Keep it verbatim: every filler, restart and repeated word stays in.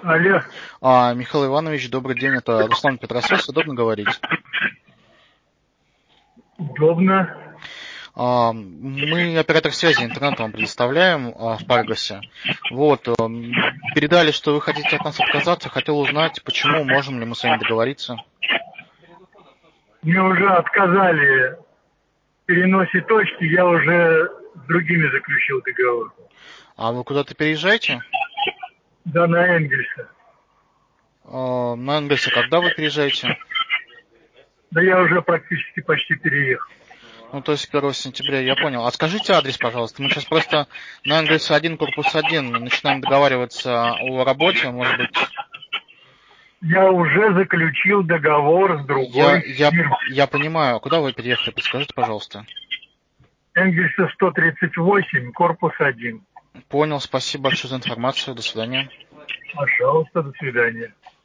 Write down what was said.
Алло. А, Михаил Иванович, добрый день, это Руслан Петросос, удобно говорить? Удобно. А, мы оператор связи интернет вам предоставляем а, в Паргасе. Вот, м, передали, что вы хотите от нас отказаться, хотел узнать, почему, можем ли мы с вами договориться. Мне уже отказали в переносе точки, я уже с другими заключил договор. А вы куда-то переезжаете? Да, на Энгельса. А, на Энгельсе, когда вы переезжаете? Да я уже практически почти переехал. Ну, то есть первого сентября, я понял. А скажите адрес, пожалуйста. Мы сейчас просто на Энгельсе один, корпус один начинаем договариваться о работе, может быть. Я уже заключил договор с Я, другой я, фирмой. я понимаю. А куда вы переехали? Подскажите, пожалуйста. Энгельса сто тридцать восемь, корпус один. Понял, спасибо большое за информацию. До свидания. Пожалуйста, до свидания.